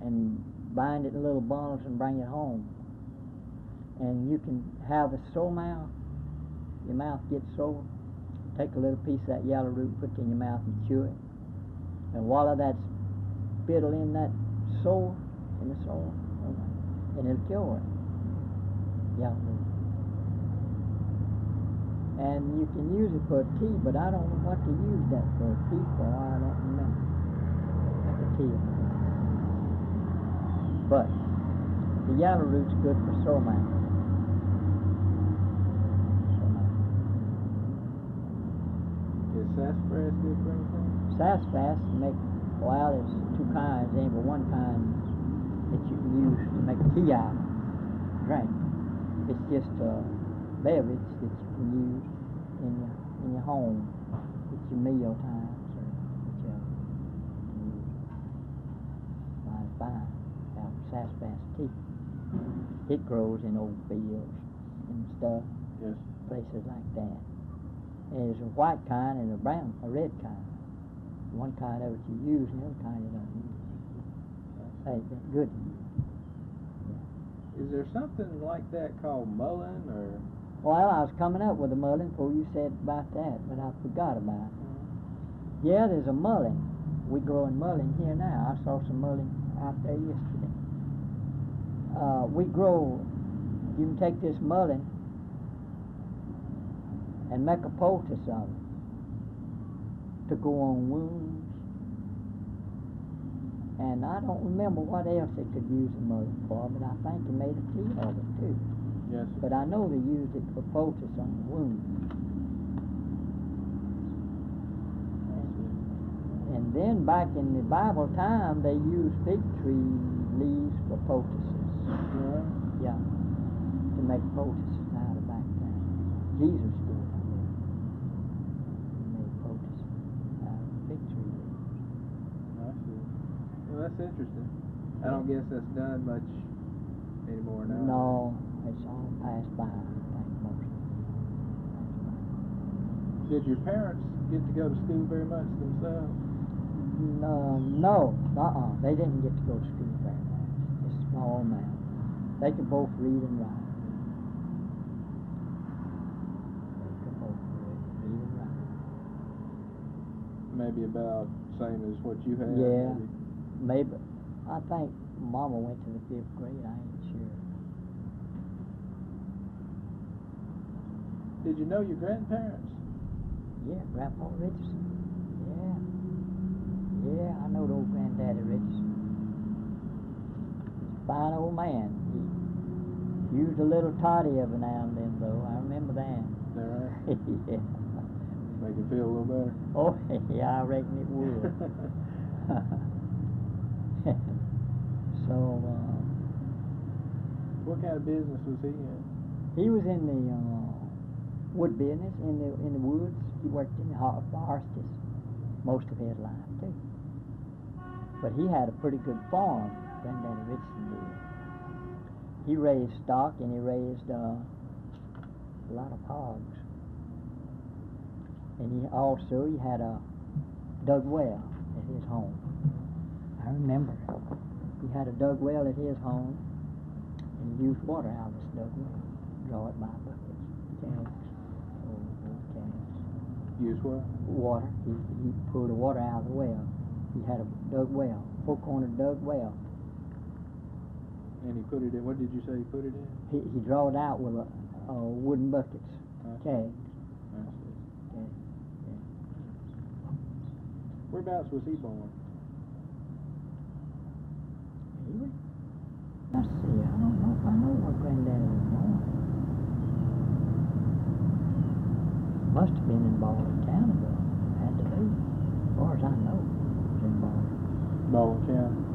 and bind it in little bundles and bring it home. And you can have a sore mouth. Your mouth gets sore. Take a little piece of that yellow root, put it in your mouth and chew it. And while that's spittle in that sore, in the sore, and it'll cure it. Yellow root. And you can use it for tea, but I don't know what to use that for tea for. I don't remember. Like a tea. But the yellow root's good for sore mouth. Is sassafras good for anything? Sassafras make, well, there's two kinds. There ain't but one kind that you can use to make tea out of. Drink. It's just a beverage that you can use in your home at your meal times or whichever. Might fine. Out sassafras tea. It grows in old fields and stuff. Yes. Places like that. And there's a white kind and a red kind. One kind of it you use and the other kind you don't use. That's good. Is there something like that called mullein or? Well, I was coming up with a mullein before you said about that, but I forgot about it. Yeah, there's a mullein. We growing mullein here now. I saw some mullein out there yesterday. You can take this mullein and make a poultice of it to go on wounds. And I don't remember what else they could use the mullein for, but I think they made a tea of it too. Yes. But I know they used it for poultice on the wounds. And then back in the Bible time, they used fig tree leaves for poultices. Yeah. To make poultices out of back then. Jesus did. He made poultices out of fig tree leaves. I see. Well, that's interesting. I don't guess that's done much anymore now. No, it's all passed by, I think, mostly. Did your parents get to go to school very much themselves? No. They didn't get to go to school very much. Just small amount. They could both read and write. They could both read and write. Maybe about same as what you had? Yeah, maybe. I think Mama went to the 5th grade. I ain't sure. Did you know your grandparents? Yeah, Grandpa Richardson. Yeah, I know the old Granddaddy Richardson. He's a fine old man. He used a little toddy every now and then, though. I remember that. Is that right? Yeah. Make you feel a little better? Oh, yeah, I reckon it would. So, what kind of business was he in? he was in the wood business, in the woods. He worked in the forests most of his life, too. But he had a pretty good farm, Granddaddy Richardson did. He raised stock and he raised a lot of hogs. And he had a dug well at his home. I remember he had a dug well at his home and he used water out of this dug well. Draw it by buckets, cans, cans. Use what? Water. He pulled the water out of the well. He had a dug well, 4-cornered dug well. And he put it in, what did you say he put it in? He draw it out with wooden buckets, kegs. I see. Whereabouts was he born? Let's see, I don't know if I know where Granddaddy was born. Must have been in Baldwin County, though. Had to be. As far as I know, it was in Baldwin. Baldwin County.